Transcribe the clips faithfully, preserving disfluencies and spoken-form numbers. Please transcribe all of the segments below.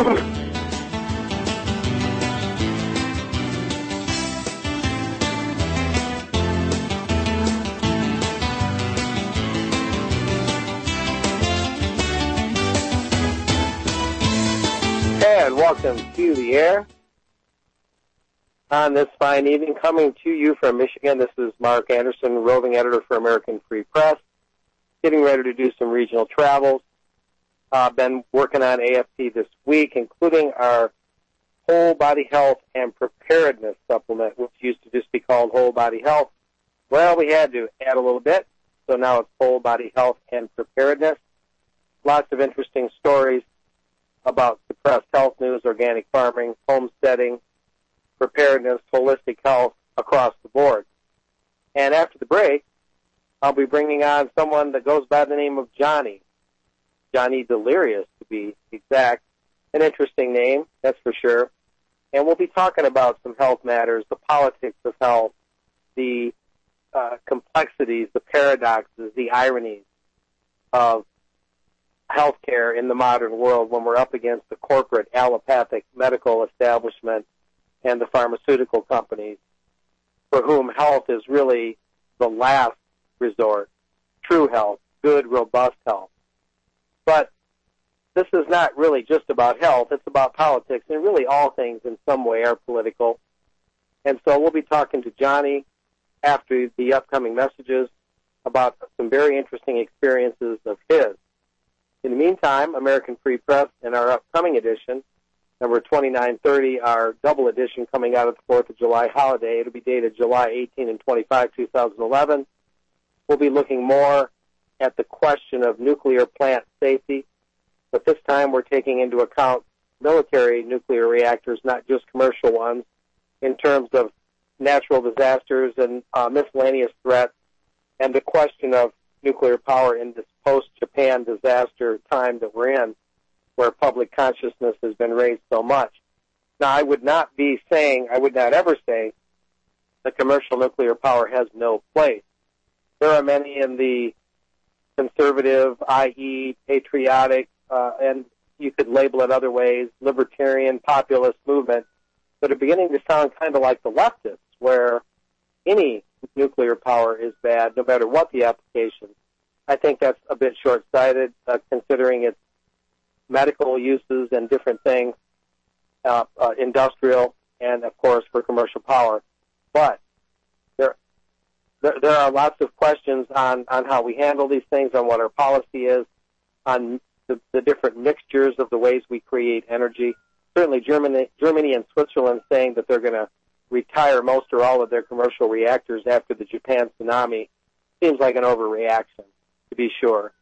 And welcome to the air on this fine evening. Coming to you from Michigan, this is Mark Anderson, roving editor for American Free Press, getting ready to do some regional travels. Uh, been working on A F P this week, including our Whole Body Health and Preparedness supplement, which used to just be called Whole Body Health. Well, we had to add a little bit, so now it's Whole Body Health and Preparedness. Lots of interesting stories about suppressed health news, organic farming, homesteading, preparedness, holistic health across the board. And after the break, I'll be bringing on someone that goes by the name of Johnny. Johnny Delirious, to be exact. An interesting name, that's for sure. And we'll be talking about some health matters, the politics of health, the uh, complexities, the paradoxes, the ironies of healthcare in the modern world when we're up against the corporate allopathic medical establishment and the pharmaceutical companies for whom health is really the last resort, true health, good, robust health. But this is not really just about health. It's about politics, and really all things in some way are political. And so we'll be talking to Johnny after the upcoming messages about some very interesting experiences of his. In the meantime, American Free Press in our upcoming edition, number twenty-nine thirty, our double edition coming out of the fourth of July holiday. It'll be dated July eighteenth and twenty-fifth, two thousand eleven. We'll be looking more at the question of nuclear plant safety, but this time we're taking into account military nuclear reactors, not just commercial ones, in terms of natural disasters and uh, miscellaneous threats, and the question of nuclear power in this post-Japan disaster time that we're in, where public consciousness has been raised so much. Now, I would not be saying, I would not ever say that commercial nuclear power has no place. There are many in the conservative, that is patriotic, uh, and you could label it other ways, libertarian, populist movement that are beginning to sound kind of like the leftists, where any nuclear power is bad, no matter what the application. I think that's a bit short-sighted, uh, considering its medical uses and different things, uh, uh, industrial, and, of course, for commercial power. But there, there, there are lots of questions on, on how we handle these things, on what our policy is, on the, the different mixtures of the ways we create energy. Certainly Germany, Germany and Switzerland saying that they're going to retire most or all of their commercial reactors after the Japan tsunami seems like an overreaction, to be sure.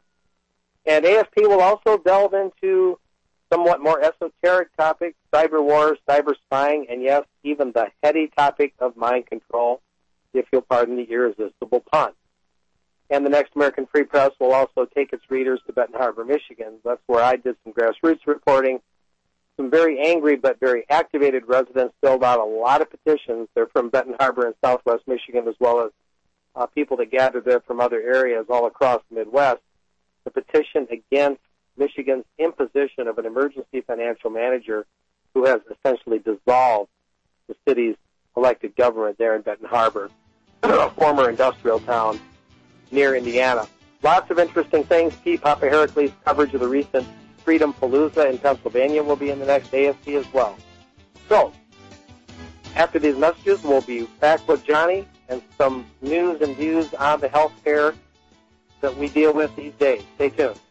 And A F P will also delve into somewhat more esoteric topics, cyber wars, cyber spying, and yes, even the heady topic of mind control, if you'll pardon the irresistible pun. And the next American Free Press will also take its readers to Benton Harbor, Michigan. That's where I did some grassroots reporting. Some very angry but very activated residents filled out a lot of petitions. They're from Benton Harbor and southwest Michigan, as well as uh, people that gathered there from other areas all across the Midwest. The petition against Michigan's imposition of an emergency financial manager who has essentially dissolved the city's elected government there in Benton Harbor, a former industrial town near Indiana. Lots of interesting things. P. Papa Heracles' coverage of the recent Freedom Palooza in Pennsylvania will be in the next A F P as well. So, after these messages, we'll be back with Johnny and some news and views on the health care that we deal with these days. Stay tuned.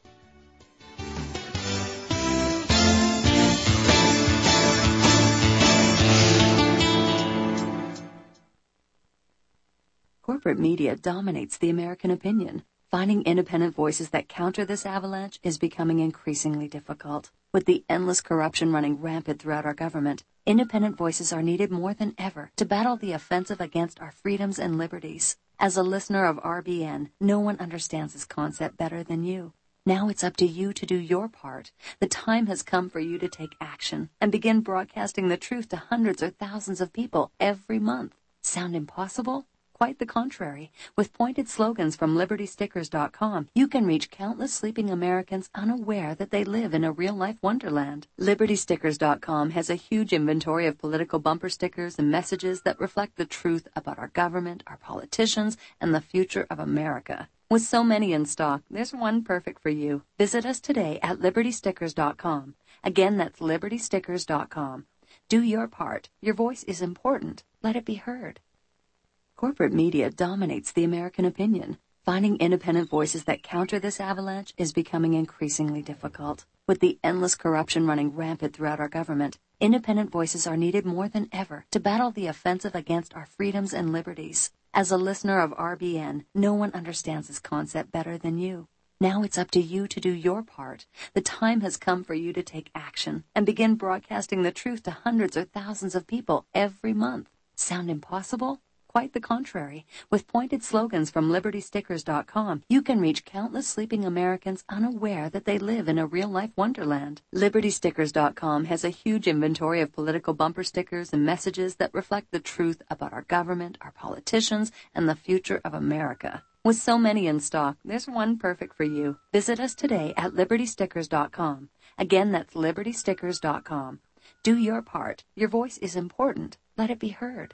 Corporate media dominates the American opinion. Finding independent voices that counter this avalanche is becoming increasingly difficult. With the endless corruption running rampant throughout our government, independent voices are needed more than ever to battle the offensive against our freedoms and liberties. As a listener of R B N, no one understands this concept better than you. Now it's up to you to do your part. The time has come for you to take action and begin broadcasting the truth to hundreds or thousands of people every month. Sound impossible? Quite the contrary. With pointed slogans from Liberty Stickers dot com, you can reach countless sleeping Americans unaware that they live in a real-life wonderland. Liberty Stickers dot com has a huge inventory of political bumper stickers and messages that reflect the truth about our government, our politicians, and the future of America. With so many in stock, there's one perfect for you. Visit us today at Liberty Stickers dot com. Again, that's Liberty Stickers dot com. Do your part. Your voice is important. Let it be heard. Corporate media dominates the American opinion. Finding independent voices that counter this avalanche is becoming increasingly difficult. With the endless corruption running rampant throughout our government, independent voices are needed more than ever to battle the offensive against our freedoms and liberties. As a listener of R B N, no one understands this concept better than you. Now it's up to you to do your part. The time has come for you to take action and begin broadcasting the truth to hundreds or thousands of people every month. Sound impossible? Quite the contrary. With pointed slogans from Liberty Stickers dot com, you can reach countless sleeping Americans unaware that they live in a real-life wonderland. Liberty Stickers dot com has a huge inventory of political bumper stickers and messages that reflect the truth about our government, our politicians, and the future of America. With so many in stock, there's one perfect for you. Visit us today at Liberty Stickers dot com. Again, that's Liberty Stickers dot com. Do your part. Your voice is important. Let it be heard.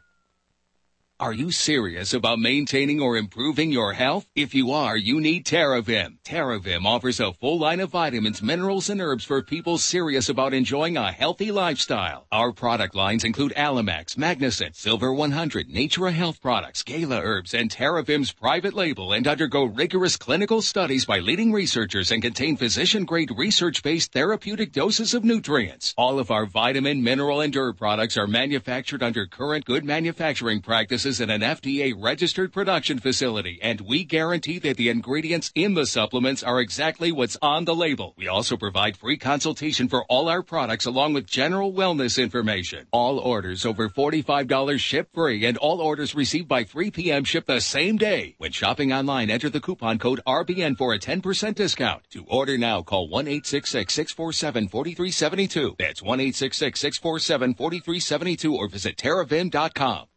Are you serious about maintaining or improving your health? If you are, you need TerraVim. TerraVim offers a full line of vitamins, minerals, and herbs for people serious about enjoying a healthy lifestyle. Our product lines include Alamax, Magnicent, Silver one hundred, Natura Health Products, Gala Herbs, and TerraVim's private label, and undergo rigorous clinical studies by leading researchers and contain physician-grade research-based therapeutic doses of nutrients. All of our vitamin, mineral, and herb products are manufactured under current good manufacturing practices in an F D A-registered production facility, and we guarantee that the ingredients in the supplements are exactly what's on the label. We also provide free consultation for all our products along with general wellness information. All orders over forty-five dollars ship free, and all orders received by three p.m. ship the same day. When shopping online, enter the coupon code R B N for a ten percent discount. To order now, call one eight six six, six four seven, four three seven two. That's one eight six six, six four seven, four three seven two, or visit TerraVim dot com.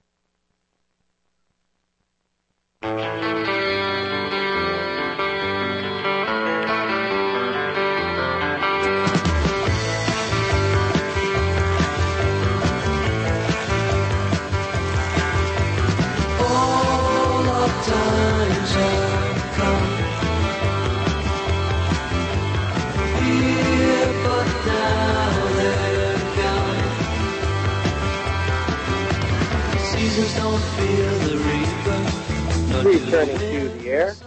Returning to the air.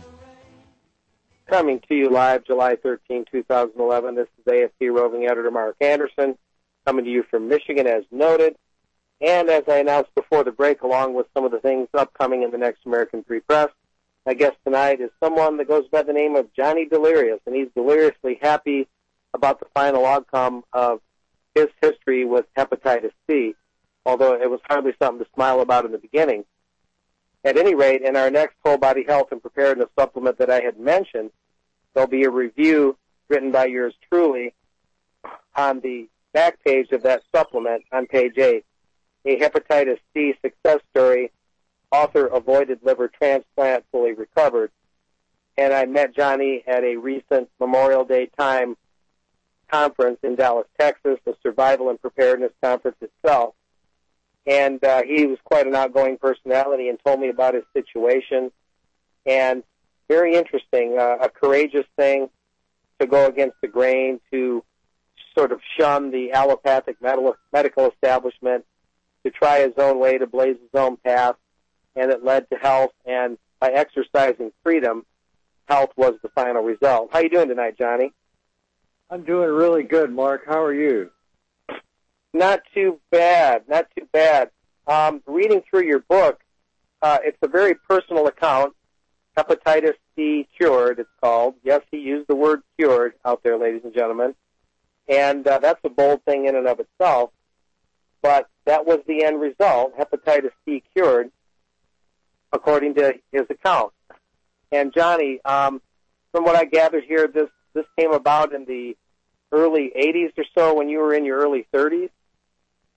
Coming to you live July thirteenth, two thousand eleven. This is A F P roving editor Mark Anderson, coming to you from Michigan as noted. And as I announced before the break, along with some of the things upcoming in the next American Free Press, my guest tonight is someone that goes by the name of Johnny Delirious, and he's deliriously happy about the final outcome of his history with hepatitis C, although it was hardly something to smile about in the beginning. At any rate, in our next Whole Body Health and Preparedness supplement that I had mentioned, there'll be a review written by yours truly on the back page of that supplement on page eight, a hepatitis C success story, author avoided liver transplant, fully recovered. And I met Johnny at a recent Memorial Day time conference in Dallas, Texas, the Survival and Preparedness Conference itself. And uh, he was quite an outgoing personality and told me about his situation. And very interesting, uh, a courageous thing to go against the grain, to sort of shun the allopathic medical establishment, to try his own way, to blaze his own path, and it led to health. And by exercising freedom, health was the final result. How you doing tonight, Johnny? I'm doing really good, Mark. How are you? Not too bad, not too bad. Um, reading through your book, uh, it's a very personal account, Hepatitis C Cured, it's called. Yes, he used the word cured out there, ladies and gentlemen. And uh, that's a bold thing in and of itself. But that was the end result, hepatitis C cured, according to his account. And Johnny, um, from what I gathered here, this, this came about in the early eighties or so, when you were in your early thirties?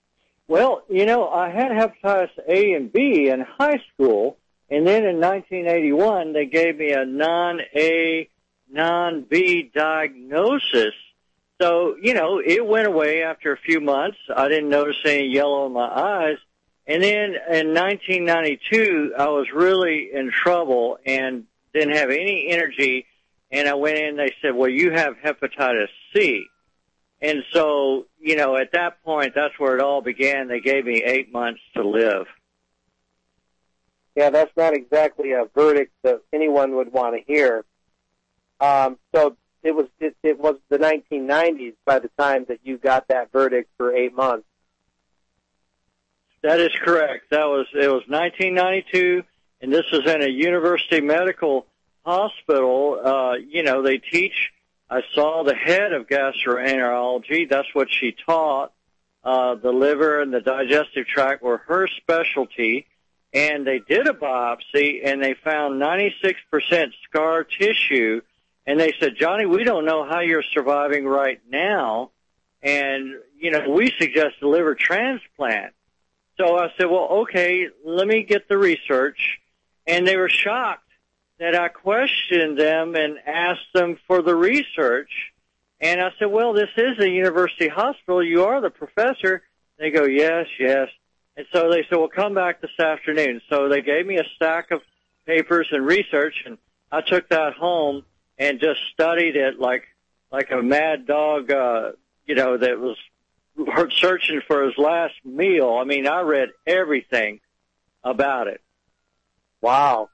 Well, you know, I had hepatitis A and B in high school, and then in nineteen eighty-one, they gave me a non-A, non-B diagnosis. So, you know, it went away after a few months. I didn't notice any yellow in my eyes. And then in nineteen ninety-two, I was really in trouble and didn't have any energy. And I went in, they said, well, you have hepatitis C. And so, you know, at that point, that's where it all began. They gave me eight months to live. Yeah, that's not exactly a verdict that anyone would want to hear. Um, so it was it, it was the nineteen nineties by the time that you got that verdict for eight months. That is correct. That was it was nineteen ninety-two, and this was in a university medical hospital. Uh, you know, they teach. I saw the head of gastroenterology. That's what she taught. Uh, the liver and the digestive tract were her specialty. And they did a biopsy, and they found ninety-six percent scar tissue. And they said, Johnny, we don't know how you're surviving right now. And, you know, we suggest a liver transplant. So I said, well, okay, let me get the research. And they were shocked that I questioned them and asked them for the research. And I said, well, this is a university hospital. You are the professor. They go, yes, yes. And so they said, well, come back this afternoon. So they gave me a stack of papers and research, and I took that home and just studied it like like a mad dog, uh, you know, that was searching for his last meal. I mean, I read everything about it. Wow.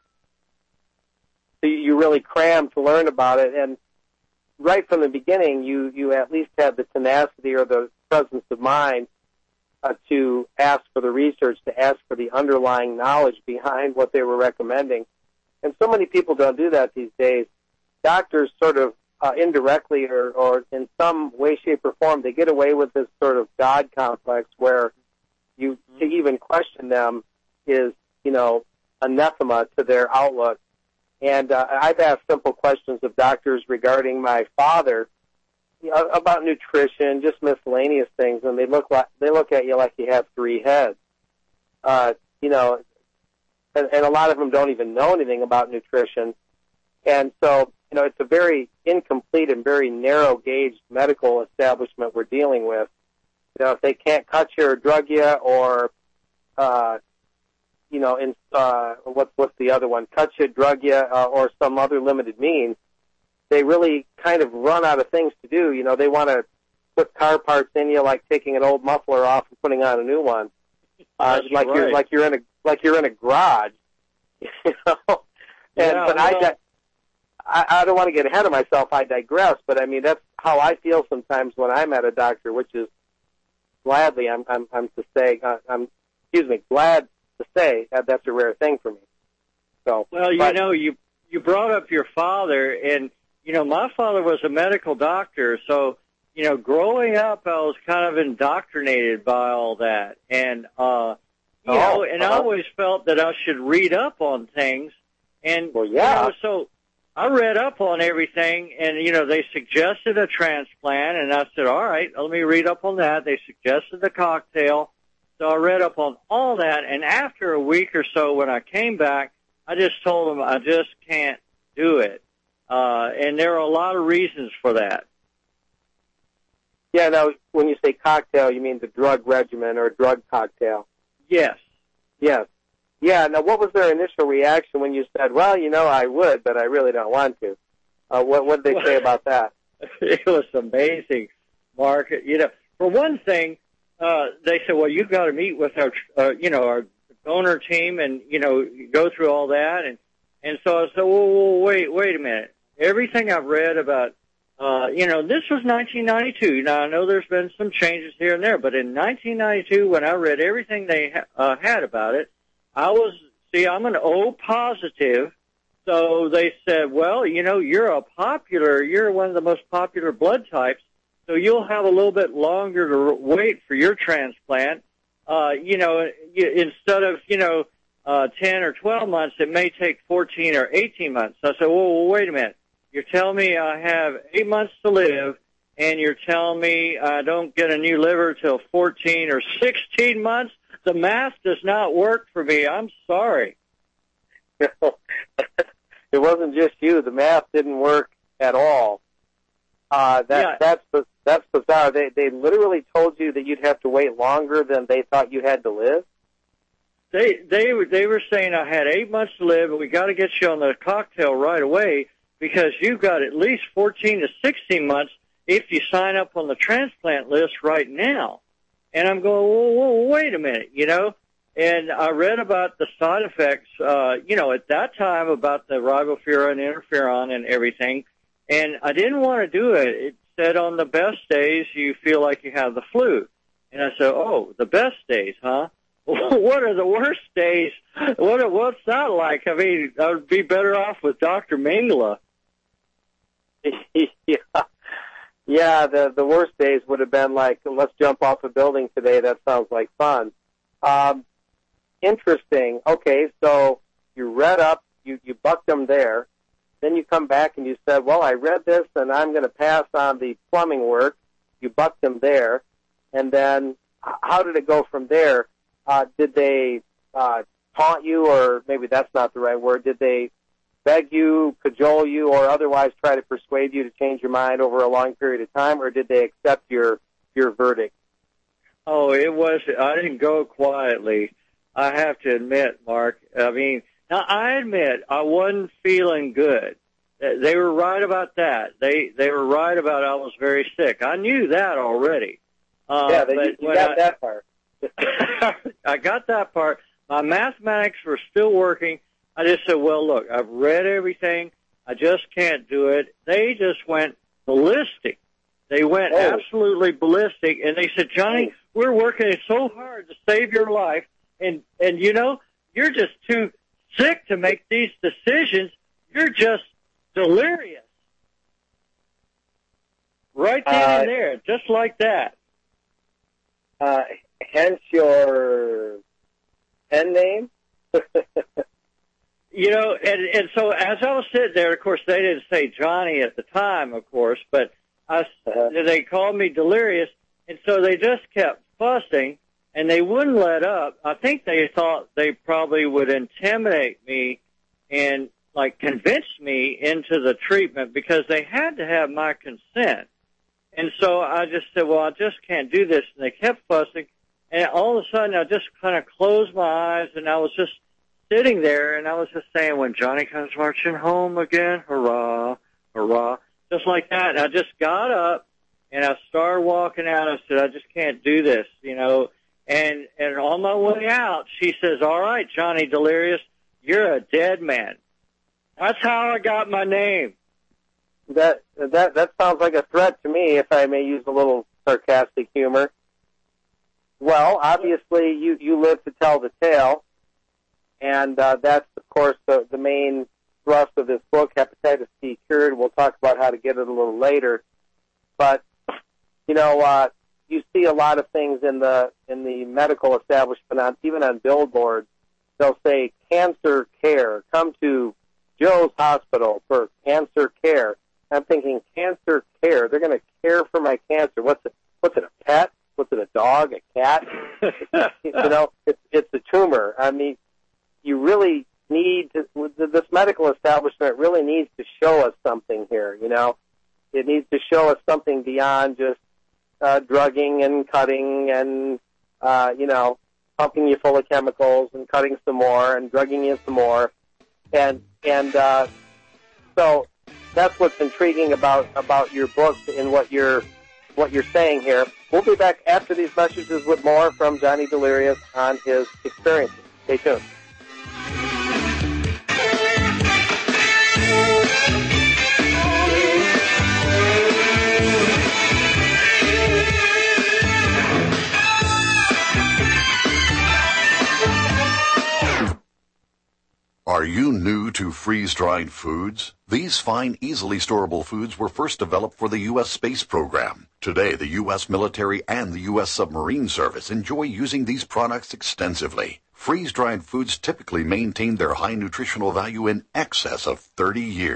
So you really crammed to learn about it, and right from the beginning, you, you at least had the tenacity or the presence of mind uh, to ask for the research, to ask for the underlying knowledge behind what they were recommending. And so many people don't do that these days. Doctors sort of uh, indirectly or, or in some way, shape, or form, they get away with this sort of God complex where you to even question them is, you know, anathema to their outlook. And uh, I've asked simple questions of doctors regarding my father, you know, about nutrition, just miscellaneous things, and they look like they look at you like you have three heads. Uh, you know, and, and a lot of them don't even know anything about nutrition. And so, you know, it's a very incomplete and very narrow-gauged medical establishment we're dealing with. You know, if they can't cut you or drug you or, uh, you know, in, uh, what's, what's the other one, cut you, drug you, uh, or some other limited means, they really kind of run out of things to do. You know, they want to put car parts in you like taking an old muffler off and putting on a new one. Uh, like right. you're, like you're in a, like you're in a garage. You know? And, yeah, but well, I, I, I don't want to get ahead of myself. I digress. But I mean, that's how I feel sometimes when I'm at a doctor, which is gladly, I'm, I'm, I'm to say, uh, I'm, excuse me, glad to say that that's a rare thing for me. So, well, you but, know, you you brought up your father, and you know, my father was a medical doctor, so you know, growing up, I was kind of indoctrinated by all that, and uh, you oh, know, and uh-huh. I always felt that I should read up on things, and well, yeah. you know, so I read up on everything, and you know, they suggested a transplant, and I said, all right, let me read up on that. They suggested the cocktail. So I read up on all that, and after a week or so when I came back, I just told them I just can't do it. Uh, and there are a lot of reasons for that. Yeah, now, when you say cocktail, you mean the drug regimen or drug cocktail? Yes. Yes. Yeah, now what was their initial reaction when you said, well, you know, I would, but I really don't want to? Uh, what what did they say about that? It was amazing, Mark. You know, for one thing, Uh, they said, well, you've got to meet with our, uh, you know, our donor team and, you know, go through all that. And, and so I said, well, well, wait, wait a minute. Everything I've read about, uh, you know, this was nineteen ninety-two. Now, I know there's been some changes here and there, but in nineteen ninety-two, when I read everything they ha- uh, had about it, I was, see, I'm an O positive. So they said, well, you know, you're a popular, you're one of the most popular blood types. So you'll have a little bit longer to wait for your transplant. Uh, you know, you, instead of, you know, uh, ten or twelve months, it may take fourteen or eighteen months. So I said, well, well, wait a minute. You're telling me I have eight months to live, and you're telling me I don't get a new liver till fourteen or sixteen months? The math does not work for me. I'm sorry. It wasn't just you. The math didn't work at all. Uh, that, yeah. that's, that's bizarre. They, they literally told you that you'd have to wait longer than they thought you had to live? They, they were, they were saying I had eight months to live, and we got to get you on the cocktail right away because you've got at least fourteen to sixteen months if you sign up on the transplant list right now. And I'm going, whoa, whoa, wait a minute, you know? And I read about the side effects, uh, you know, at that time about the ribofurin, interferon, and everything. And I didn't want to do it. It said on the best days you feel like you have the flu. And I said, oh, the best days, huh? What are the worst days? What What's that like? I mean, I would be better off with Doctor Mengele. yeah. Yeah, the, the worst days would have been like, let's jump off a building today. That sounds like fun. Um, interesting. Okay, so you read up, you, you bucked them there. Then you come back and you said, well, I read this and I'm going to pass on the plumbing work. You bucked them there. And then how did it go from there? Uh, did they uh, taunt you, or maybe that's not the right word? Did they beg you, cajole you, or otherwise try to persuade you to change your mind over a long period of time, or did they accept your your verdict? Oh, it was, I didn't go quietly. I have to admit, Mark. I mean, now I admit I wasn't feeling good. They were right about that. They they were right about I was very sick. I knew that already. Uh, yeah, they, you, you got I, that part. I got that part. My mathematics were still working. I just said, well, look, I've read everything. I just can't do it. They just went ballistic. They went oh. absolutely ballistic, and they said, Johnny, we're working so hard to save your life, and, and you know, you're just too sick to make these decisions. You're just delirious. Right then uh, and there, just like that. Uh, hence your pen name? You know, and, and so as I was sitting there, of course, they didn't say Johnny at the time, of course, but I, uh-huh. they called me delirious, and so they just kept fussing, and they wouldn't let up. I think they thought they probably would intimidate me and, like, convince me into the treatment because they had to have my consent. And so I just said, well, I just can't do this, and they kept fussing, and all of a sudden I just kind of closed my eyes, and I was just sitting there, and I was just saying, when Johnny comes marching home again, hurrah, hurrah, just like that. And I just got up, and I started walking out. I said, I just can't do this, you know. And and on my way out, she says, all right, Johnny Delirious, you're a dead man. That's how I got my name. That that that sounds like a threat to me, if I may use a little sarcastic humor. Well, obviously, you, you live to tell the tale. And uh, that's, of course, the, the main thrust of this book, Hepatitis C Cured. We'll talk about how to get it a little later. But, you know, uh, you see a lot of things in the in the medical establishment, on, even on billboards. They'll say, cancer care. Come to Joe's Hospital for cancer care. I'm thinking, cancer care? They're going to care for my cancer. What's it? What's it, a pet? What's it, a dog, a cat? You know, it's, it's a tumor. I mean, you really need to, this medical establishment really needs to show us something here, you know. It needs to show us something beyond just uh, drugging and cutting and, uh, you know, pumping you full of chemicals and cutting some more and drugging you some more. And, and uh, so that's what's intriguing about, about your book and what you're, what you're saying here. We'll be back after these messages with more from Johnny Delirious on his experiences. Stay tuned. Are you new to freeze-dried foods? These fine, easily storable foods were first developed for the U S space program. Today, the U S military and the U S submarine service enjoy using these products extensively. Freeze-dried foods typically maintain their high nutritional value in excess of thirty years.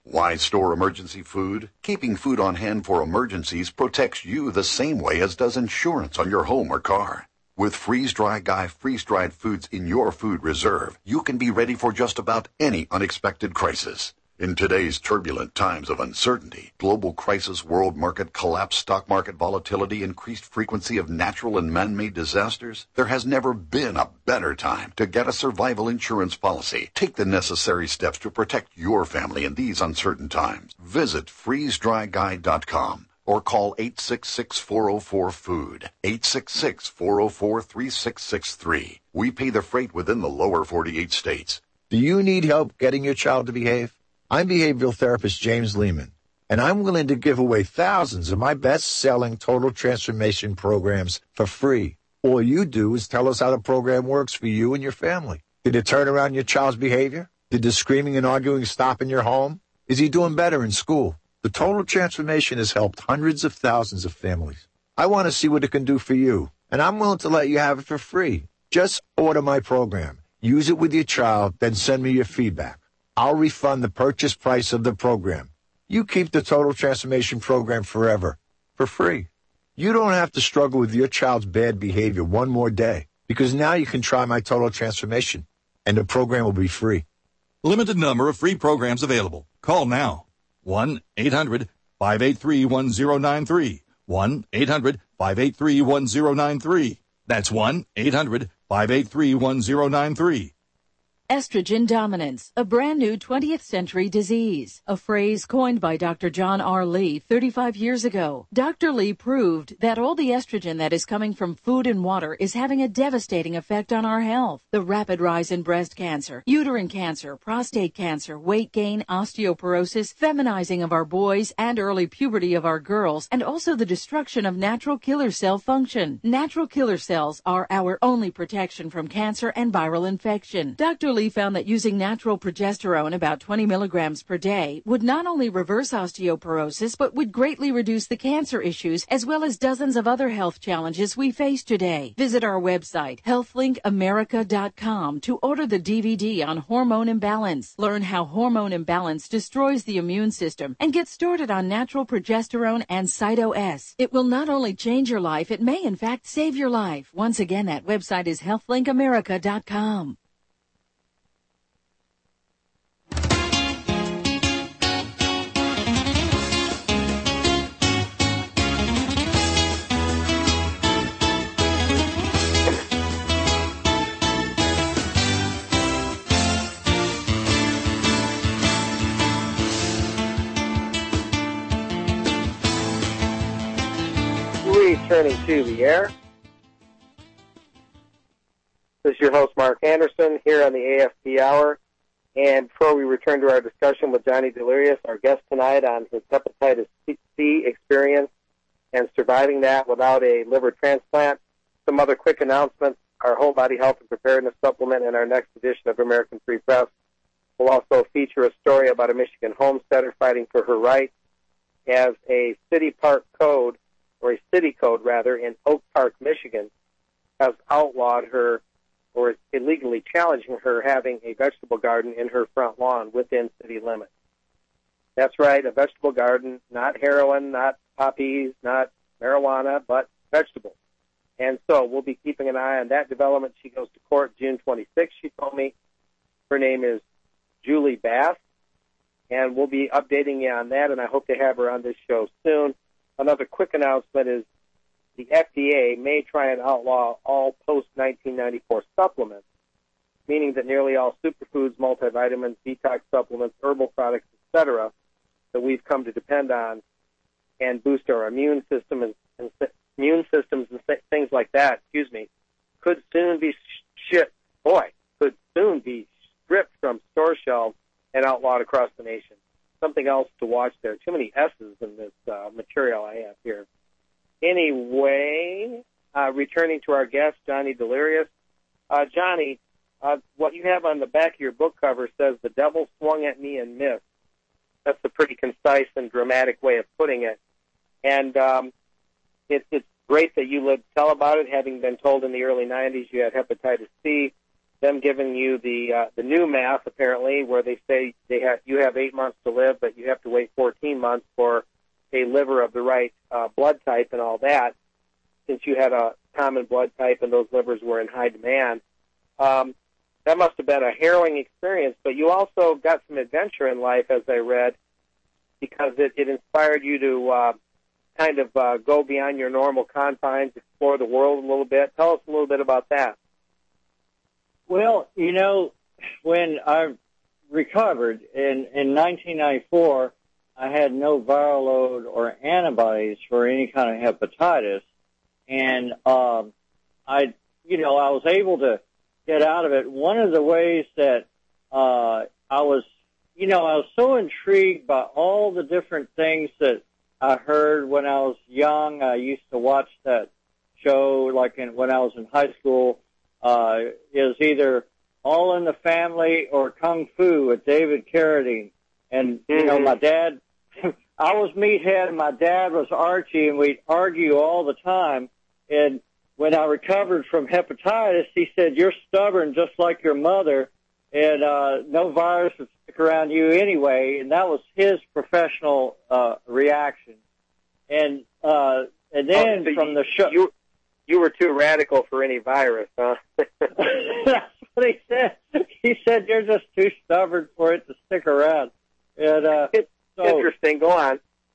Why store emergency food? Keeping food on hand for emergencies protects you the same way as does insurance on your home or car. With Freeze-Dry Guy freeze-dried foods in your food reserve, you can be ready for just about any unexpected crisis. In today's turbulent times of uncertainty, global crisis, world market collapse, stock market volatility, increased frequency of natural and man-made disasters, there has never been a better time to get a survival insurance policy. Take the necessary steps to protect your family in these uncertain times. Visit freeze dry guy dot com or call eight six six, four oh four, food, eight six six, four oh four, three six six three. We pay the freight within the lower forty-eight states. Do you need help getting your child to behave? I'm behavioral therapist James Lehman, and I'm willing to give away thousands of my best-selling total transformation programs for free. All you do is tell us how the program works for you and your family. Did it turn around your child's behavior? Did the screaming and arguing stop in your home? Is he doing better in school? The total transformation has helped hundreds of thousands of families. I want to see what it can do for you, and I'm willing to let you have it for free. Just order my program, use it with your child, then send me your feedback. I'll refund the purchase price of the program. You keep the Total Transformation Program forever, for free. You don't have to struggle with your child's bad behavior one more day, because now you can try my Total Transformation, and the program will be free. Limited number of free programs available. Call now. one eight hundred, five eight three, one zero nine three. one eight hundred, five eight three, one zero nine three. That's one eight hundred, five eight three, one zero nine three. Estrogen dominance, a brand new twentieth century disease, a phrase coined by Doctor John R. Lee thirty-five years ago. Doctor Lee proved that all the estrogen that is coming from food and water is having a devastating effect on our health. The rapid rise in breast cancer, uterine cancer, prostate cancer, weight gain, osteoporosis, feminizing of our boys, and early puberty of our girls, and also the destruction of natural killer cell function. Natural killer cells are our only protection from cancer and viral infection. Doctor Lee found that using natural progesterone, about twenty milligrams per day, would not only reverse osteoporosis, but would greatly reduce the cancer issues as well as dozens of other health challenges we face today. Visit our website, health link america dot com, to order the D V D on hormone imbalance. Learn how hormone imbalance destroys the immune system and get started on natural progesterone and Cyto-S. It will not only change your life, it may in fact save your life. Once again, that website is health link america dot com. Returning to the air. This is your host, Mark Anderson, here on the A F P Hour. And before we return to our discussion with Johnny Delirious, our guest tonight on his hepatitis C experience and surviving that without a liver transplant, some other quick announcements. Our Whole Body Health and Preparedness Supplement in our next edition of American Free Press will also feature a story about a Michigan homesteader fighting for her rights as a city park code, or a city code rather, in Oak Park, Michigan, has outlawed her or is illegally challenging her having a vegetable garden in her front lawn within city limits. That's right, a vegetable garden, not heroin, not poppies, not marijuana, but vegetables. And so we'll be keeping an eye on that development. She goes to court June twenty-sixth, she told me. Her name is Julie Bass, and we'll be updating you on that, and I hope to have her on this show soon. Another quick announcement is the F D A may try and outlaw all post nineteen ninety-four supplements, meaning that nearly all superfoods, multivitamins, detox supplements, herbal products, et cetera, that we've come to depend on and boost our immune system and, and immune systems and th- things like that, excuse me, could soon be shit, boy, could soon be stripped from store shelves and outlawed across the nation. Something else to watch there. Too many S's in this uh, material I have here. Anyway, uh, returning to our guest, Johnny Delirious. Uh, Johnny, uh, what you have on the back of your book cover says, "The devil swung at me and missed." That's a pretty concise and dramatic way of putting it. And um, it, it's great that you lived to tell about it, having been told in the early nineties you had hepatitis C. them giving you the uh, the new math, apparently, where they say they have you have eight months to live, but you have to wait fourteen months for a liver of the right uh, blood type and all that, since you had a common blood type and those livers were in high demand. Um, that must have been a harrowing experience, but you also got some adventure in life, as I read, because it, it inspired you to uh, kind of uh, go beyond your normal confines, explore the world a little bit. Tell us a little bit about that. Well, you know, when I recovered in, in nineteen ninety-four, I had no viral load or antibodies for any kind of hepatitis. And um, I, you know, I was able to get out of it. One of the ways that uh, I was, you know, I was so intrigued by all the different things that I heard when I was young. I used to watch that show, like in, when I was in high school. Uh, is either All in the Family or Kung Fu with David Carradine. And, you mm-hmm. know, my dad, I was meathead and my dad was Archie, and we'd argue all the time. And when I recovered from hepatitis, he said, "You're stubborn just like your mother, and uh, no virus would stick around you anyway." And that was his professional uh, reaction. And uh, and then oh, so from you, the show... You, you were too radical for any virus, huh? That's what he said. He said, "You're just too stubborn for it to stick around." And uh, so, interesting. Go on.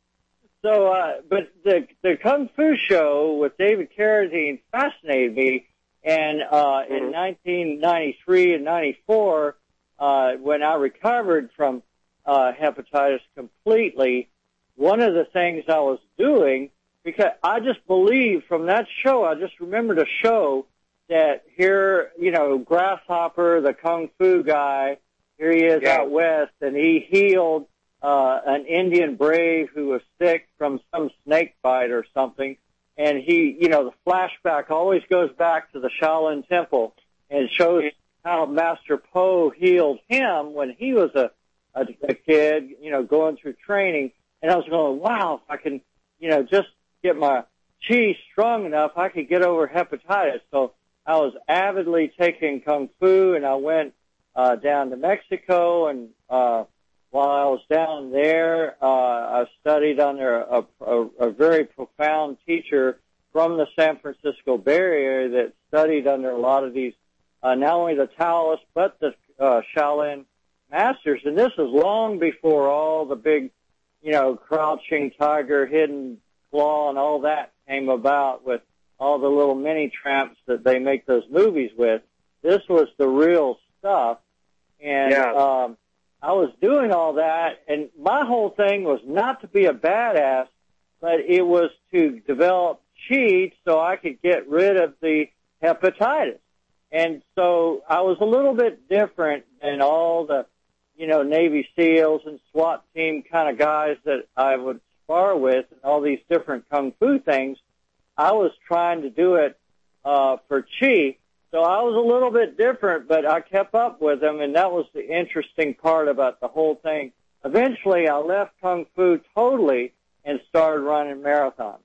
So, uh, but the the Kung Fu show with David Carradine fascinated me. And uh, mm-hmm. in nineteen ninety-three and ninety-four, uh, when I recovered from uh, hepatitis completely, one of the things I was doing, because I just believed from that show, I just remembered a show that here, you know, Grasshopper, the Kung Fu guy, here he is yeah. out west, and he healed uh, an Indian brave who was sick from some snake bite or something. And he, you know, the flashback always goes back to the Shaolin Temple and shows how Master Po healed him when he was a, a, a kid, you know, going through training. And I was going, wow, if I can, you know, just get my chi strong enough, I could get over hepatitis. So I was avidly taking Kung Fu, and I went uh, down to Mexico. And uh, while I was down there, uh, I studied under a, a, a very profound teacher from the San Francisco Bay Area that studied under a lot of these, uh, not only the Taoists, but the uh, Shaolin masters. And this is long before all the big, you know, Crouching Tiger, Hidden Claw, and all that came about with all the little mini tramps that they make those movies with. This was the real stuff. And yeah. um, I was doing all that, and my whole thing was not to be a badass, but it was to develop chi so I could get rid of the hepatitis. And so I was a little bit different than all the, you know, Navy SEALs and SWAT team kind of guys that I would spar with and all these different Kung Fu things. I was trying to do it uh, for chi. So I was a little bit different, but I kept up with them, and that was the interesting part about the whole thing. Eventually, I left Kung Fu totally and started running marathons.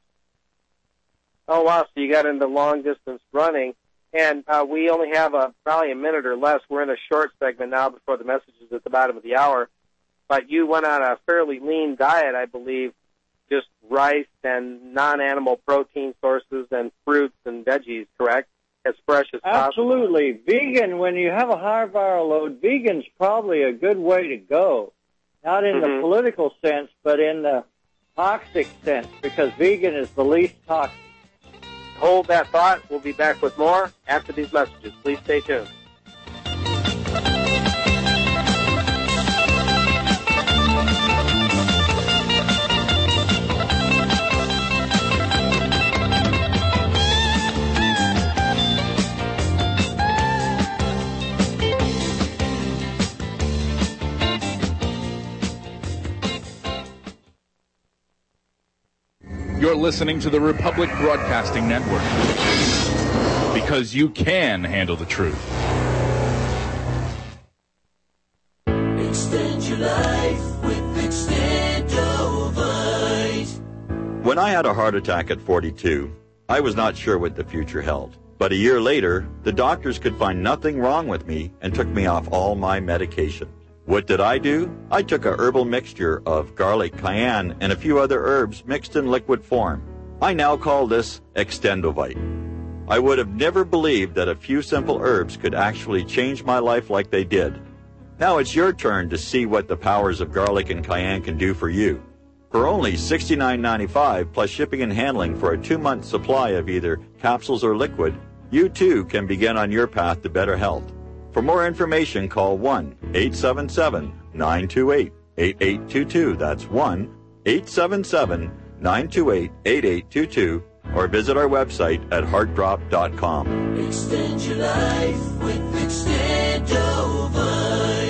Oh, wow. So you got into long-distance running. And uh, we only have a, probably a minute or less. We're in a short segment now before the messages at the bottom of the hour. But you went on a fairly lean diet, I believe, just rice and non-animal protein sources and fruits and veggies, correct? As fresh as possible. Absolutely. Vegan, when you have a high viral load, vegan's probably a good way to go. Not in mm-hmm. the political sense, but in the toxic sense, because vegan is the least toxic. Hold that thought. We'll be back with more after these messages. Please stay tuned. You're listening to the Republic Broadcasting Network, because you can handle the truth. Extend your life with Extendovite. When I had a heart attack at forty-two, I was not sure what the future held. But a year later, the doctors could find nothing wrong with me and took me off all my medication. What did I do? I took a herbal mixture of garlic, cayenne, and a few other herbs mixed in liquid form. I now call this Extendovite. I would have never believed that a few simple herbs could actually change my life like they did. Now it's your turn to see what the powers of garlic and cayenne can do for you. For only sixty-nine ninety-five plus shipping and handling for a two-month supply of either capsules or liquid, you too can begin on your path to better health. For more information, call one eight seven seven, nine two eight, eight eight two two. That's one eight seven seven, nine two eight, eight eight two two, or visit our website at heart drop dot com. Extend your life with Extendovite.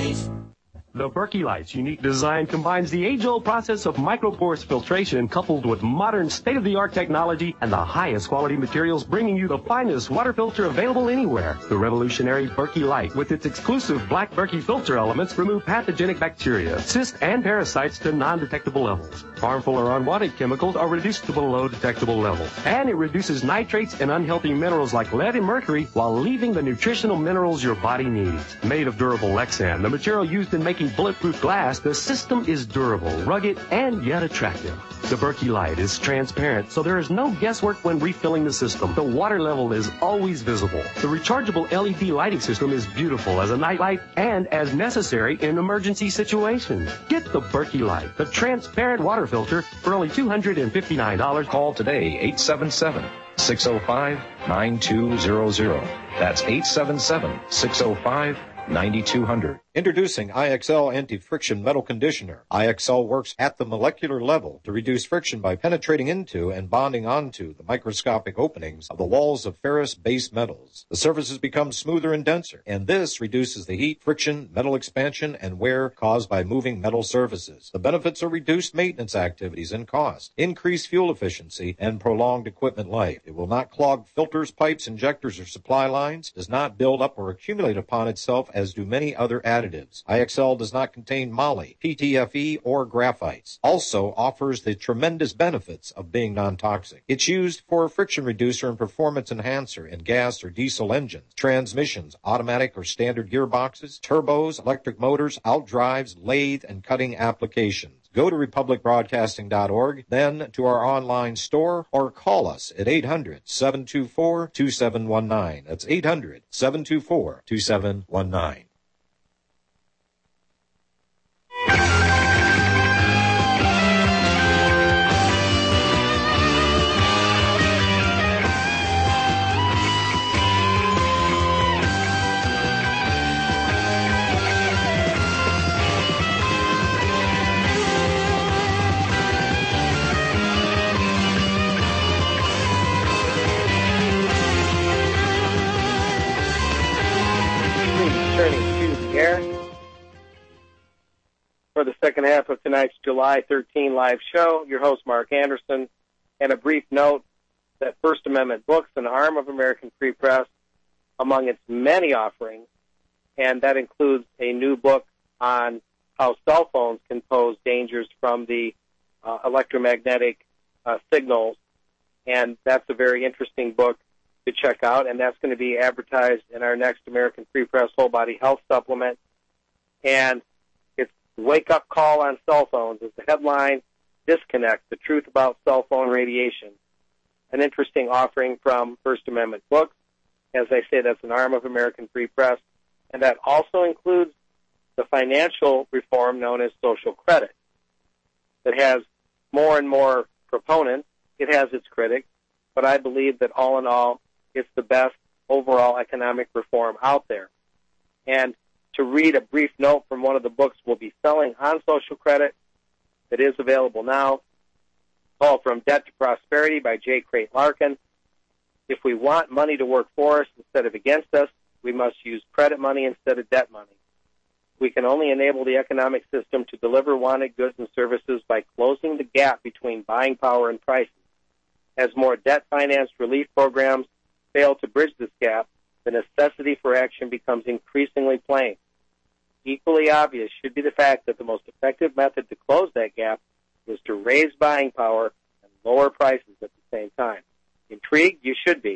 The Berkey Light's unique design combines the age-old process of micropores filtration coupled with modern state-of-the-art technology and the highest quality materials, bringing you the finest water filter available anywhere. The revolutionary Berkey Light, with its exclusive black Berkey filter elements, remove pathogenic bacteria, cysts, and parasites to non-detectable levels. Harmful or unwanted chemicals are reduced to below detectable levels. And it reduces nitrates and unhealthy minerals like lead and mercury while leaving the nutritional minerals your body needs. Made of durable Lexan, the material used in making bulletproof glass, the system is durable, rugged, and yet attractive. The Berkey Light is transparent, so there is no guesswork when refilling the system. The water level is always visible. The rechargeable L E D lighting system is beautiful as a nightlight and as necessary in emergency situations. Get the Berkey Light, the transparent water filter, for only two hundred fifty-nine dollars. Call today, eight seven seven, six oh five, nine two zero zero. That's eight seven seven, six oh five, nine two hundred. Introducing I X L Anti-Friction Metal Conditioner. I X L works at the molecular level to reduce friction by penetrating into and bonding onto the microscopic openings of the walls of ferrous-based metals. The surfaces become smoother and denser, and this reduces the heat, friction, metal expansion, and wear caused by moving metal surfaces. The benefits are reduced maintenance activities and cost, increased fuel efficiency, and prolonged equipment life. It will not clog filters, pipes, injectors, or supply lines, does not build up or accumulate upon itself as do many other additives. I X L does not contain moly, P T F E, or graphites. Also offers the tremendous benefits of being non-toxic. It's used for a friction reducer and performance enhancer in gas or diesel engines, transmissions, automatic or standard gearboxes, turbos, electric motors, outdrives, lathe, and cutting applications. Go to republic broadcasting dot org, then to our online store, or call us at eight hundred, seven two four, two seven one nine. That's eight hundred, seven two four, two seven one nine. Turning to the air for the second half of tonight's July thirteenth live show. Your host, Mark Anderson, and a brief note that First Amendment Books, an arm of American Free Press, among its many offerings, and that includes a new book on how cell phones can pose dangers from the uh, electromagnetic uh, signals, and that's a very interesting book to check out, and that's going to be advertised in our next American Free Press Whole Body Health Supplement. And it's Wake Up Call on Cell Phones is the headline. Disconnect, the truth about cell phone radiation. An interesting offering from First Amendment Books. As I say, that's an arm of American Free Press. And that also includes the financial reform known as social credit. It has more and more proponents. It has its critics. But I believe that all in all, it's the best overall economic reform out there. And to read a brief note from one of the books we'll be selling on social credit that is available now, called From Debt to Prosperity by J. Crate Larkin. If we want money to work for us instead of against us, we must use credit money instead of debt money. We can only enable the economic system to deliver wanted goods and services by closing the gap between buying power and prices. As more debt-financed relief programs fail to bridge this gap, the necessity for action becomes increasingly plain. Equally obvious should be the fact that the most effective method to close that gap is to raise buying power and lower prices at the same time. Intrigued? You should be.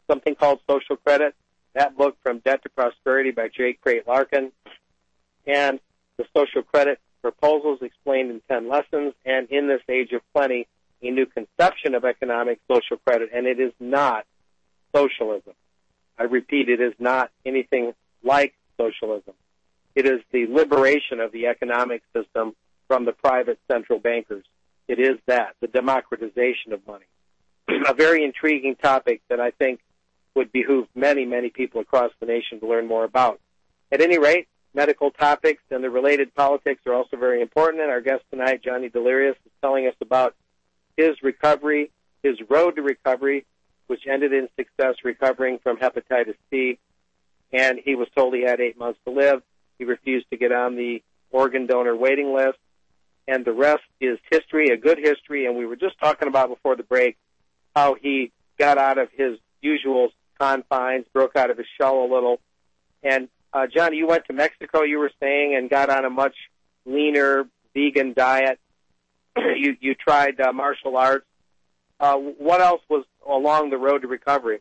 something called Social Credit. That book, From Debt to Prosperity by J. Crate Larkin, and the Social Credit Proposals Explained in ten Lessons, and In This Age of Plenty, a New Conception of Economic Social Credit, and it is not socialism. I repeat, it is not anything like socialism. It is the liberation of the economic system from the private central bankers. It is that, the democratization of money. A very intriguing topic that I think would behoove many, many people across the nation to learn more about. At any rate, medical topics and the related politics are also very important, and our guest tonight, Johnny Delirious, is telling us about his recovery, his road to recovery, which ended in success recovering from hepatitis C, and he was told he had eight months to live. He refused to get on the organ donor waiting list, and the rest is history, a good history, and we were just talking about before the break how he got out of his usual confines, broke out of his shell a little. And, uh, Johnny, you went to Mexico, you were saying, and got on a much leaner vegan diet. you, you tried uh, martial arts. Uh, what else was along the road to recovery?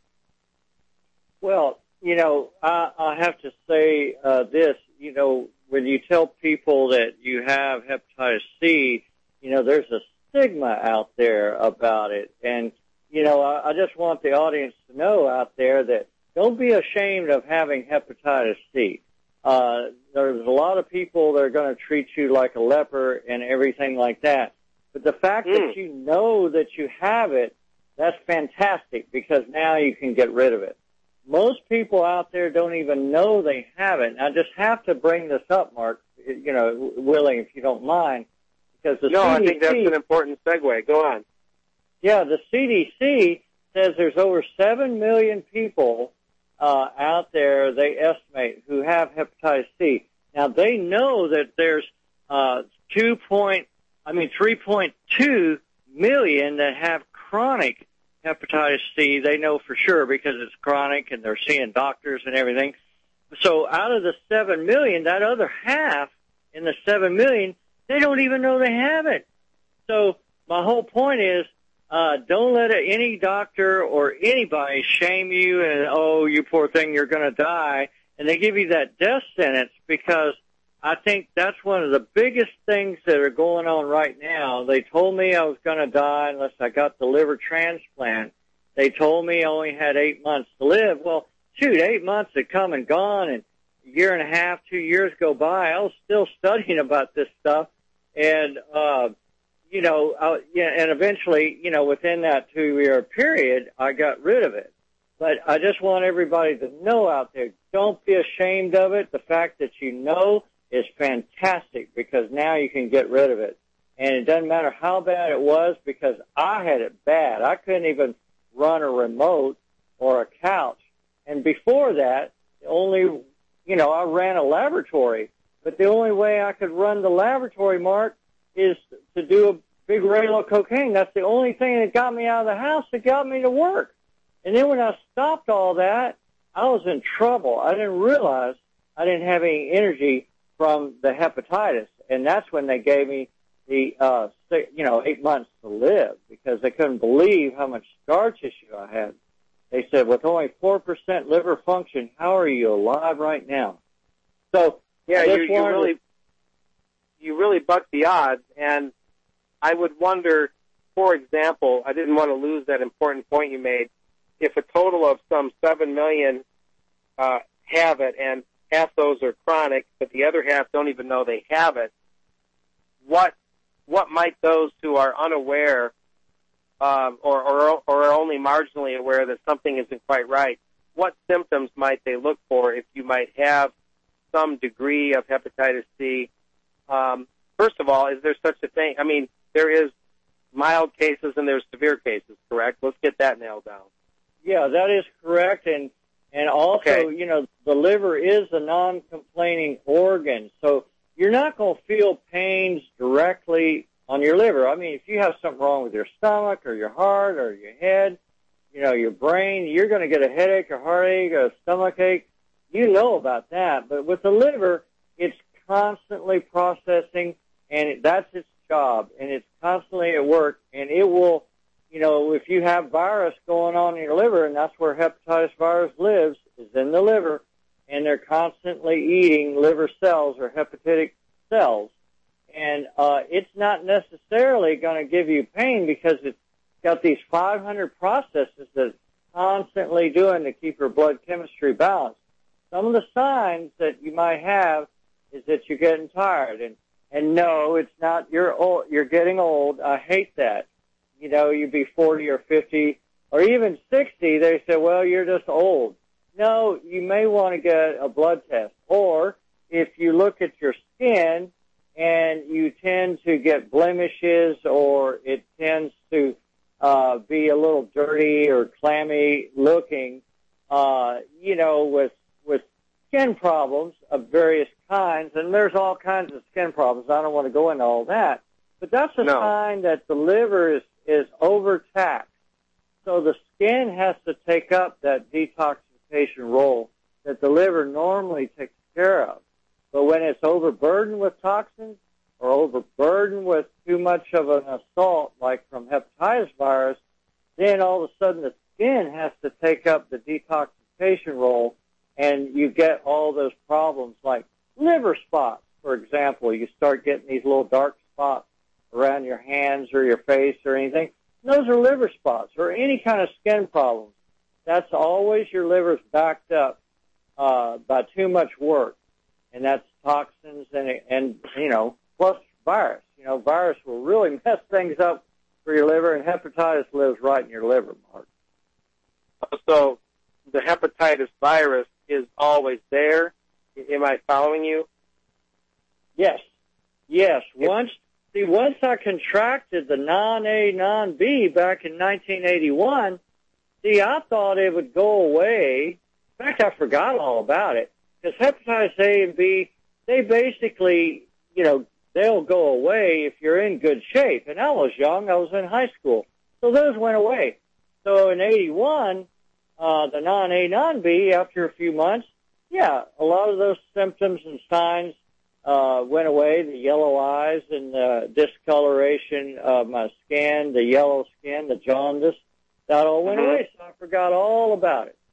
Well, you know, I, I have to say uh, this, you know, when you tell people that you have hepatitis C, you know, there's a stigma out there about it. And, you know, I, I just want the audience to know out there that don't be ashamed of having hepatitis C. Uh, there's a lot of people that are going to treat you like a leper and everything like that. But the fact mm. that you know that you have it, that's fantastic because now you can get rid of it. Most people out there don't even know they have it. And I just have to bring this up, Mark, you know, Willie, if you don't mind, because the no, C D C... No, I think that's an important segue. Go on. Yeah, the C D C says there's over seven million people uh, out there, they estimate, who have hepatitis C. Now, they know that there's uh, two point, I mean, three point two million that have chronic hepatitis C. They know for sure because it's chronic and they're seeing doctors and everything. So out of the seven million, that other half in the seven million, they don't even know they have it. So my whole point is, uh, don't let any doctor or anybody shame you and, oh, you poor thing, you're going to die. And they give you that death sentence because I think that's one of the biggest things that are going on right now. They told me I was going to die unless I got the liver transplant. They told me I only had eight months to live. Well, shoot, eight months had come and gone, and a year and a half, two years go by. I was still studying about this stuff, and uh, you know, I, yeah, and eventually, you know, within that two-year period, I got rid of it. But I just want everybody to know out there, don't be ashamed of it. The fact that you know is fantastic because now you can get rid of it. And it doesn't matter how bad it was because I had it bad. I couldn't even run a remote or a couch. And before that, only, you know, I ran a laboratory. But the only way I could run the laboratory, Mark, is to do a big raylo of cocaine. That's the only thing that got me out of the house that got me to work. And then when I stopped all that, I was in trouble. I didn't realize I didn't have any energy from the hepatitis. And that's when they gave me the, uh, you know, eight months to live because they couldn't believe how much scar tissue I had. They said, with only four percent liver function, how are you alive right now? So, yeah, you, you wanted... really, you really bucked the odds. And I would wonder, for example, I didn't want to lose that important point you made. If a total of some seven million uh, have it, and half those are chronic, but the other half don't even know they have it, what what might those who are unaware um, or, or, or are only marginally aware that something isn't quite right, what symptoms might they look for if you might have some degree of hepatitis C? Um, first of all, is there such a thing? I mean, there is mild cases and there's severe cases, correct? Let's get that nailed down. Yeah, that is correct. And And also, okay. you know, the liver is a non-complaining organ, so you're not going to feel pains directly on your liver. I mean, if you have something wrong with your stomach or your heart or your head, you know, your brain, you're going to get a headache, a heartache, a stomach ache. You know about that. But with the liver, it's constantly processing, and that's its job, and it's constantly at work, and it will, you you know, if you have virus going on in your liver, and that's where hepatitis virus lives, is in the liver, and they're constantly eating liver cells or hepatic cells, and uh, it's not necessarily going to give you pain because it's got these five hundred processes that it's constantly doing to keep your blood chemistry balanced. Some of the signs that you might have is that you're getting tired, and and no, it's not. You're old. You're getting old. I hate that. You know, you'd be forty or fifty or even sixty. They say, well, you're just old. No, you may want to get a blood test. Or if you look at your skin and you tend to get blemishes, or it tends to uh, be a little dirty or clammy looking, uh, you know, with with skin problems of various kinds, and there's all kinds of skin problems. I don't want to go into all that, but that's a no. sign that the liver is, is overtaxed. So the skin has to take up that detoxification role that the liver normally takes care of. But when it's overburdened with toxins or overburdened with too much of an assault, like from hepatitis virus, then all of a sudden the skin has to take up the detoxification role, and you get all those problems like liver spots, for example. You start getting these little dark spots around your hands or your face or anything. Those are liver spots, or any kind of skin problems. That's always your liver's backed up uh, by too much work, and that's toxins and, and, you know, plus virus. You know, virus will really mess things up for your liver, and hepatitis lives right in your liver, Mark. So the hepatitis virus is always there. Am I following you? Yes. Yes. Once, see, once I contracted the non-A, non-B back in nineteen eighty-one, see, I thought it would go away. In fact, I forgot all about it, because hepatitis A and B, they basically, you know, they'll go away if you're in good shape. And I was young. I was in high school. So those went away. So in eighty-one, uh, the non-A, non-B, after a few months, yeah, a lot of those symptoms and signs uh, went away, the yellow eyes and the discoloration of my skin, the yellow skin, the jaundice, that all went mm-hmm. away, so I forgot all about it.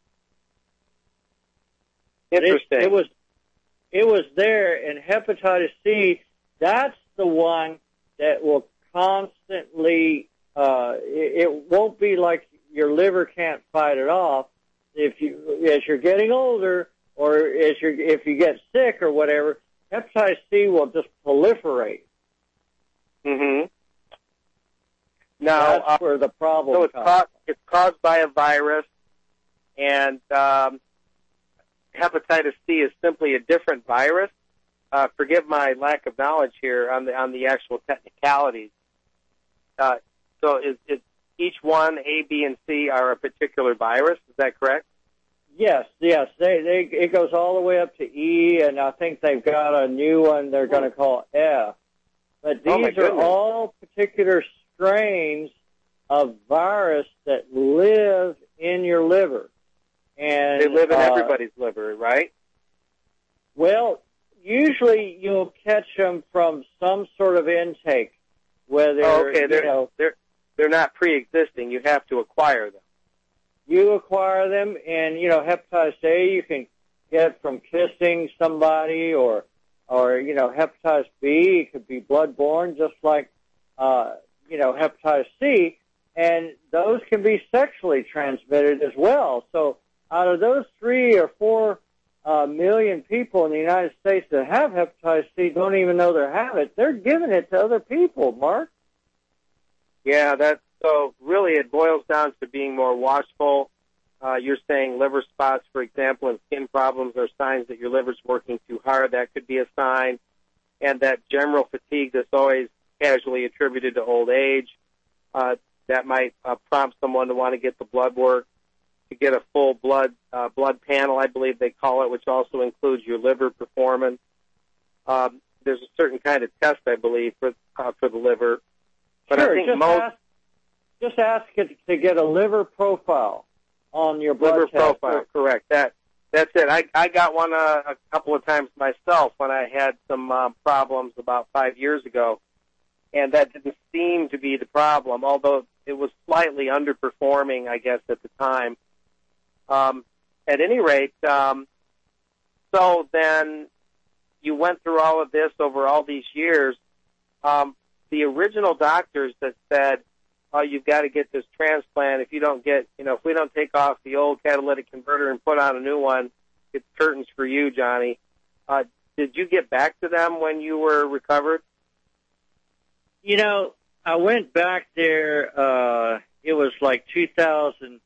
Interesting. It, it was it was there, and hepatitis C, that's the one that will constantly, uh, it, it won't be like your liver can't fight it off. If you, as you're getting older, or as you're, if you get sick or whatever, hepatitis C will just proliferate. Mm-hmm. Now, that's uh, where the problem so it's comes. Caused, it's caused by a virus, and um, hepatitis C is simply a different virus. Uh, forgive my lack of knowledge here on the on the actual technicalities. Uh, so is, is each one, A, B, and C, are a particular virus? Is that correct? Yes, yes. They, they, it goes all the way up to E, and I think they've got a new one they're going to call F. But these oh are all particular strains of virus that live in your liver. And they live in uh, everybody's liver, right? Well, usually you'll catch them from some sort of intake, whether oh, okay, they're, you know, they're they're not pre-existing. You have to acquire them. You acquire them, and you know, hepatitis A you can get from kissing somebody, or or you know, hepatitis B, it could be bloodborne, just like uh, you know, hepatitis C, and those can be sexually transmitted as well. So out of those three or four uh, million people in the United States that have hepatitis C don't even know they have it, they're giving it to other people, Mark. Yeah, that's, so really it boils down to being more watchful. Uh, you're saying liver spots, for example, and skin problems are signs that your liver's working too hard. That could be a sign. And that general fatigue that's always casually attributed to old age, uh, that might uh, prompt someone to want to get the blood work, to get a full blood uh, blood panel, I believe they call it, which also includes your liver performance. Um, there's a certain kind of test, I believe, for uh, for the liver. But sure, I think just most ask, just ask it to get a liver profile on your blood liver test. profile, correct. That that's it. I I got one uh, a couple of times myself when I had some uh, problems about five years ago, and that didn't seem to be the problem. Although it was slightly underperforming, I guess, at the time. Um, at any rate, um, so then you went through all of this over all these years. Um, the original doctors that said, oh, you've got to get this transplant. If you don't get, you know, if we don't take off the old catalytic converter and put on a new one, it's curtains for you, Johnny. Uh, did you get back to them when you were recovered? You know, I went back there, uh, it was like two thousand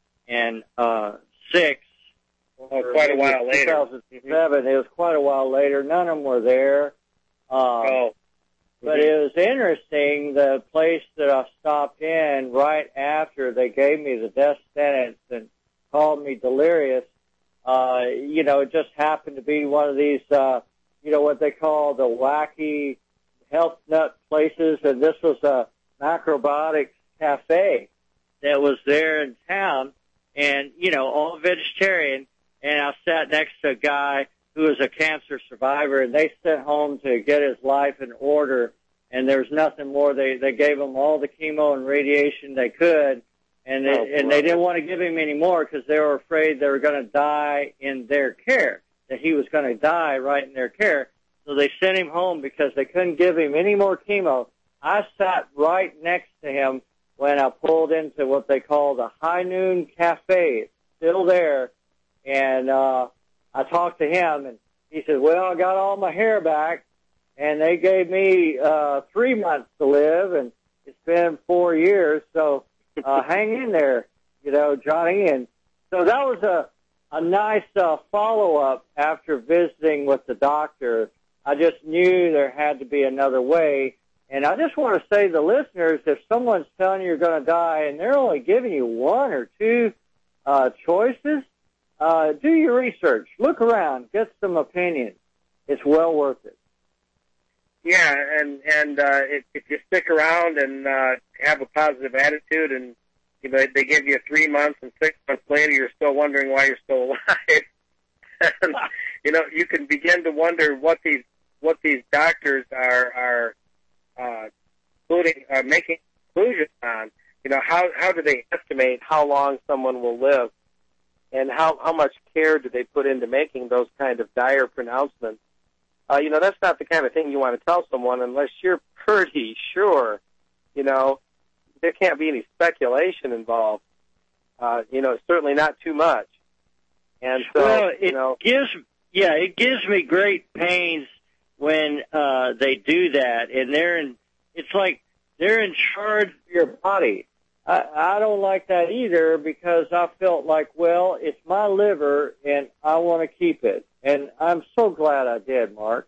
six. Oh, quite a while later. two thousand seven. It was quite a while later. None of them were there. Um, oh. But it was interesting, the place that I stopped in right after they gave me the death sentence and called me delirious, uh, you know, it just happened to be one of these, uh, you know, what they call the wacky health nut places, and this was a macrobiotics cafe that was there in town, and, you know, all vegetarian, and I sat next to a guy who was a cancer survivor, and they sent home to get his life in order, and there was nothing more. They they gave him all the chemo and radiation they could, and they, oh, and they didn't want to give him any more because they were afraid they were going to die in their care, that he was going to die right in their care. So they sent him home because they couldn't give him any more chemo. I sat right next to him when I pulled into what they call the High Noon Cafe. It's still there, and uh I talked to him, and he said, well, I got all my hair back, and they gave me uh three months to live, and it's been four years, so uh hang in there, you know, Johnny. And so that was a, a nice uh, follow-up after visiting with the doctor. I just knew there had to be another way, and I just want to say to the listeners, if someone's telling you you're going to die and they're only giving you one or two uh choices, Uh, do your research. Look around. Get some opinions. It's well worth it. Yeah, and and uh, if, if you stick around and uh, have a positive attitude, and you know they give you three months, and six months later you're still wondering why you're still alive, and, you know you can begin to wonder what these what these doctors are are uh, including uh, making conclusions on. You know how how do they estimate how long someone will live? And how, how much care do they put into making those kind of dire pronouncements? Uh, you know, that's not the kind of thing you want to tell someone unless you're pretty sure, you know, there can't be any speculation involved. Uh, you know, certainly not too much. And so, well, it you know, gives, yeah, it gives me great pains when, uh, they do that, and they're in, it's like they're in charge of your body. I, I don't like that either because I felt like, well, it's my liver and I want to keep it. And I'm so glad I did, Mark.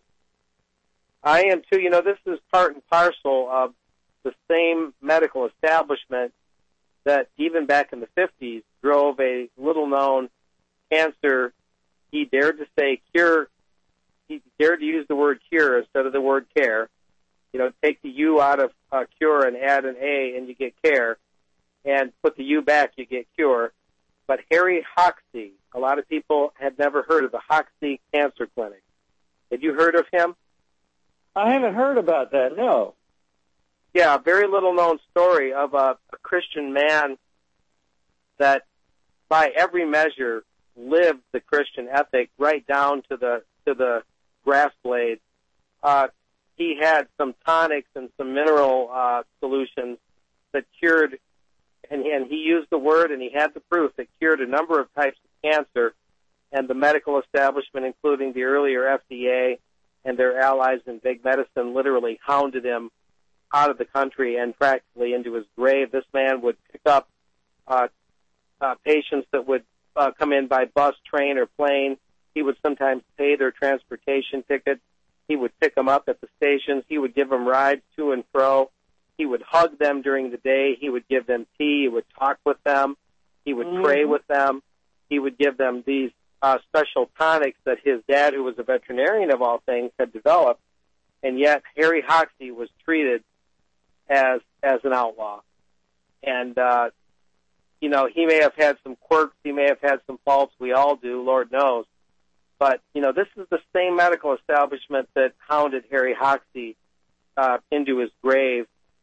I am too. You know, this is part and parcel of the same medical establishment that even back in the fifties drove a little-known cancer. He dared to say cure. He dared to use the word cure instead of the word care. You know, take the U out of uh, cure and add an A and you get care. And put the U back, you get cure. But Harry Hoxsey, a lot of people had never heard of the Hoxsey Cancer Clinic. Had you heard of him? I haven't heard about that, no. Yeah, a very little-known story of a, a Christian man that, by every measure, lived the Christian ethic right down to the to the grass blade. Uh, he had some tonics and some mineral uh, solutions that cured. And he, and he used the word, and he had the proof that cured a number of types of cancer, and the medical establishment, including the earlier F D A and their allies in big medicine, literally hounded him out of the country and practically into his grave. This man would pick up uh, uh, patients that would uh, come in by bus, train, or plane. He would sometimes pay their transportation tickets. He would pick them up at the stations. He would give them rides to and fro. He would hug them during the day. He would give them tea. He would talk with them. He would mm-hmm. pray with them. He would give them these uh, special tonics that his dad, who was a veterinarian of all things, had developed. And yet Harry Hoxsey was treated as as an outlaw. And, uh, you know, he may have had some quirks. He may have had some faults. We all do, Lord knows. But, you know, this is the same medical establishment that hounded Harry Hoxsey uh, into his grave.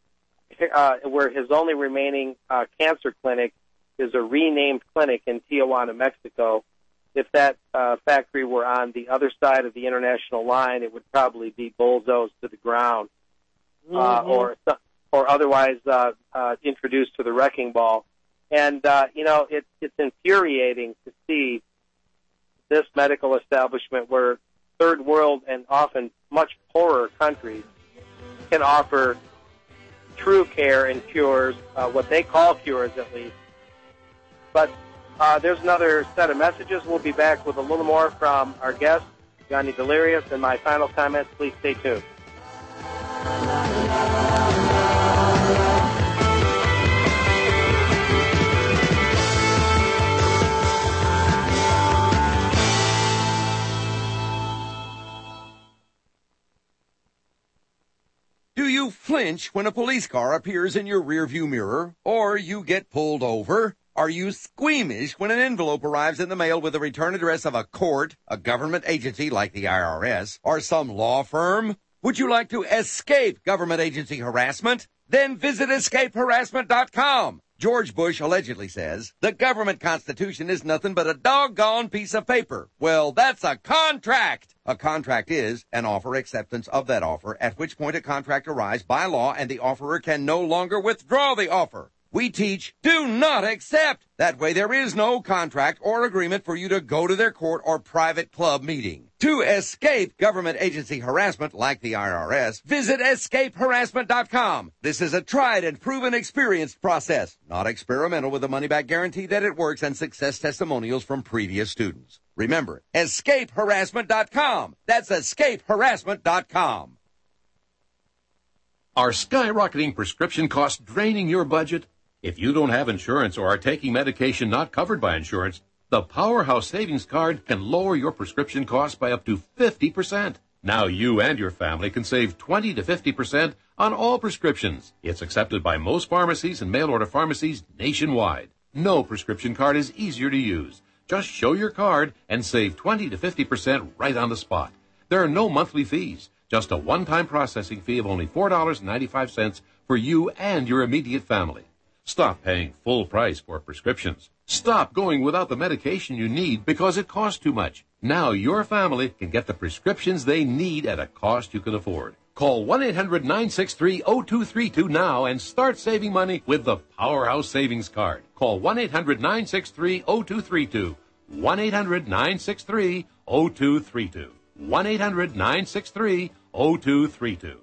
uh, where his only remaining uh, cancer clinic is a renamed clinic in Tijuana, Mexico. If that uh, factory were on the other side of the international line, it would probably be bulldozed to the ground, uh, mm-hmm. or or otherwise uh, uh, introduced to the wrecking ball. And uh, you know, it, it's infuriating to see this medical establishment, where third world and often much poorer countries can offer true care and cures, uh, what they call cures at least. But uh, there's another set of messages. We'll be back with a little more from our guest, Johnny Delirious, and my final comments. Please stay tuned. Do you flinch when a police car appears in your rearview mirror, or you get pulled over? Are you squeamish when an envelope arrives in the mail with the return address of a court, a government agency like the I R S, or some law firm? Would you like to escape government agency harassment? Then visit escape harassment dot com. George Bush allegedly says, the government constitution is nothing but a doggone piece of paper. Well, that's a contract. A contract is an offer acceptance of that offer, at which point a contract arrives by law and the offerer can no longer withdraw the offer. We teach, do not accept. That way there is no contract or agreement for you to go to their court or private club meeting. To escape government agency harassment like the I R S, visit escape harassment dot com. This is a tried and proven experienced process, not experimental, with a money-back guarantee that it works and success testimonials from previous students. Remember, escape harassment dot com. That's escape harassment dot com. Are skyrocketing prescription costs draining your budget? If you don't have insurance or are taking medication not covered by insurance, the Powerhouse Savings Card can lower your prescription costs by up to fifty percent. Now you and your family can save twenty to fifty percent on all prescriptions. It's accepted by most pharmacies and mail-order pharmacies nationwide. No prescription card is easier to use. Just show your card and save twenty to fifty percent right on the spot. There are no monthly fees, just a one-time processing fee of only four dollars and ninety-five cents for you and your immediate family. Stop paying full price for prescriptions. Stop going without the medication you need because it costs too much. Now your family can get the prescriptions they need at a cost you can afford. Call one eight hundred nine six three zero two three two now and start saving money with the Powerhouse Savings Card. Call one eight hundred nine six three zero two three two. one eight hundred nine six three zero two three two. one eight hundred nine six three zero two three two.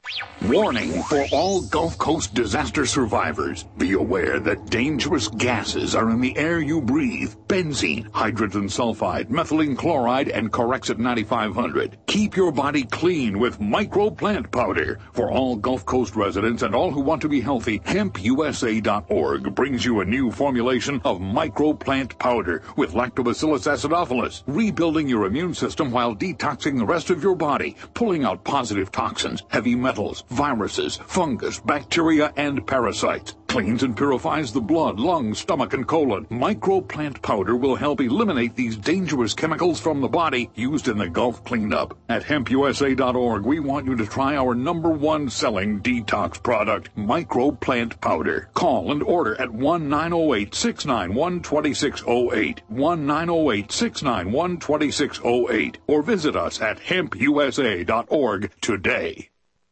Warning for all Gulf Coast disaster survivors. Be aware that dangerous gases are in the air you breathe. Benzene, hydrogen sulfide, methylene chloride, and Corexit ninety-five hundred. Keep your body clean with Micro Plant Powder. For all Gulf Coast residents and all who want to be healthy, hemp U S A dot org brings you a new formulation of Micro Plant Powder with Lactobacillus acidophilus, rebuilding your immune system while detoxing the rest of your body, pulling out positive toxins, heavy metals, viruses, fungus, bacteria, and parasites. Cleans and purifies the blood, lungs, stomach, and colon. Micro Plant Powder will help eliminate these dangerous chemicals from the body used in the Gulf cleanup. At hemp U S A dot org, we want you to try our number one selling detox product, Micro Plant Powder. Call and order at one nine zero eight, six nine one, two six zero eight, one nine zero eight, six nine one, two six zero eight, or visit us at hemp U S A dot org today.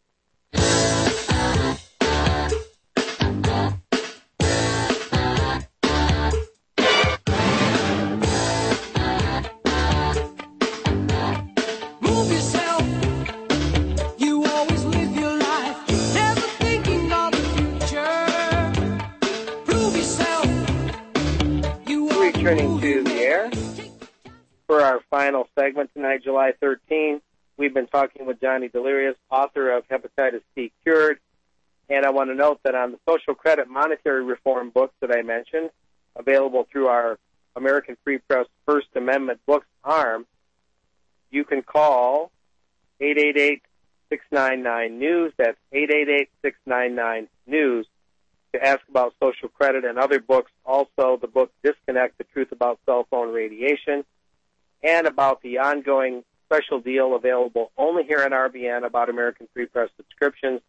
Returning to the air for our final segment tonight, July thirteenth. We've been talking with Johnny Delirious, author of Hepatitis C Cured. And I want to note that on the social credit monetary reform books that I mentioned, available through our American Free Press First Amendment books arm, you can call eight eight eight, six nine nine, news. That's eight eight eight, six nine nine, news. To ask about social credit and other books, also the book Disconnect, The Truth About Cell Phone Radiation, and about the ongoing special deal available only here on R B N about American Free Press subscriptions,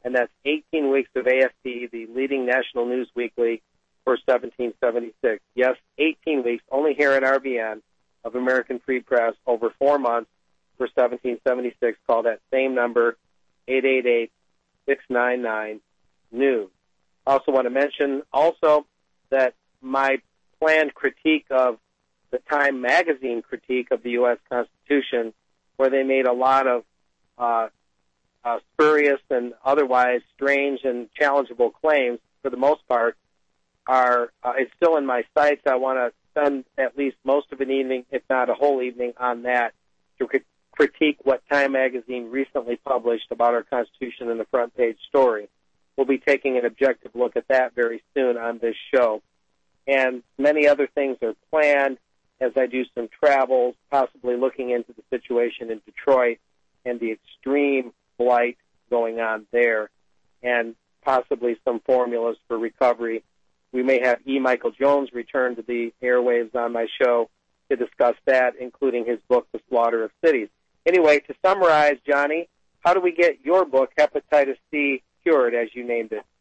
and that's eighteen weeks of A F P, the leading national news weekly for seventeen seventy-six. Yes, eighteen weeks, only here at R B N, of American Free Press over four months for seventeen seventy-six. Call that same number, eight eight eight, six nine nine, news. I also want to mention also that my planned critique of the Time magazine critique of the U S Constitution, where they made a lot of uh, uh, spurious and otherwise strange and challengeable claims, for the most part, are uh, it's still in my sights. I want to spend at least most of an evening, if not a whole evening, on that to crit- critique what Time magazine recently published about our Constitution in the front page story. We'll be taking an objective look at that very soon on this show. And many other things are planned as I do some travels, possibly looking into the situation in Detroit and the extreme blight going on there, and possibly some formulas for recovery. We may have E. Michael Jones return to the airwaves on my show to discuss that, including his book, The Slaughter of Cities. Anyway, to summarize, Johnny, how do we get your book, Hepatitis C Cured, as you named it?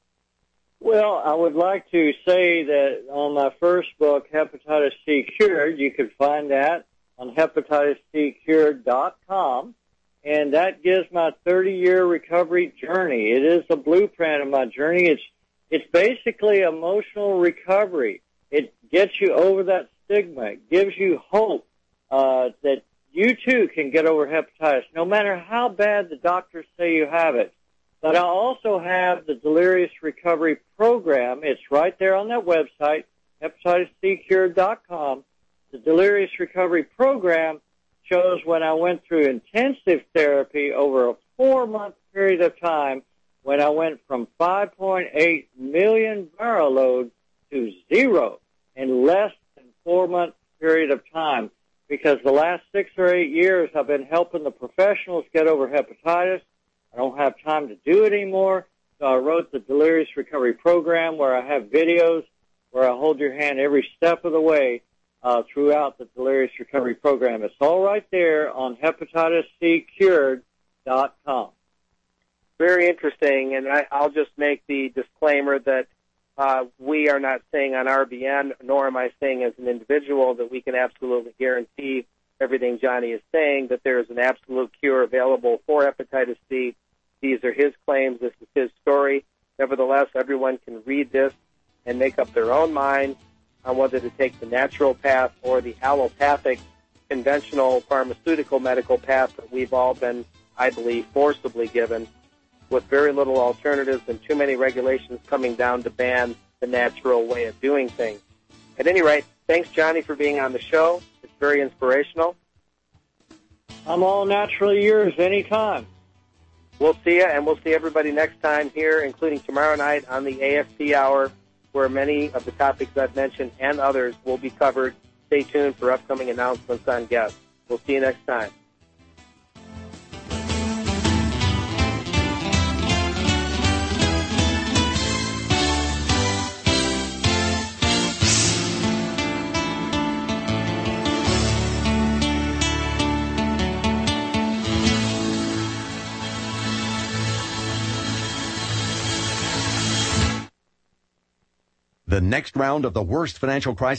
Well, I would like to say that on my first book, Hepatitis C Cured, you can find that on hepatitis c cured dot com, and that gives my thirty-year recovery journey. It is a blueprint of my journey. It's it's basically emotional recovery. It gets you over that stigma. It gives you hope uh, that you, too, can get over hepatitis, no matter how bad the doctors say you have it. But I also have the Delirious Recovery Program. It's right there on that website, hepatitis c cured dot com. The Delirious Recovery Program shows when I went through intensive therapy over a four-month period of time, when I went from five point eight million viral loads to zero in less than four-month period of time. Because the last six or eight years I've been helping the professionals get over hepatitis. I don't have time to do it anymore, so I wrote the Delirious Recovery Program, where I have videos where I hold your hand every step of the way uh, throughout the Delirious Recovery Program. It's all right there on hepatitis c cured dot com. Very interesting, and I, I'll just make the disclaimer that uh, we are not saying on R B N, nor am I saying as an individual, that we can absolutely guarantee everything Johnny is saying, that there is an absolute cure available for hepatitis C. These are his claims. This is his story. Nevertheless, everyone can read this and make up their own mind on whether to take the natural path or the allopathic, conventional pharmaceutical medical path that we've all been, I believe, forcibly given, with very little alternatives and too many regulations coming down to ban the natural way of doing things. At any rate, thanks, Johnny, for being on the show. It's very inspirational. I'm all naturally yours anytime. We'll see you, and we'll see everybody next time here, including tomorrow night on the A F P Hour, where many of the topics I've mentioned and others will be covered. Stay tuned for upcoming announcements on guests. We'll see you next time. The next round of the worst financial crisis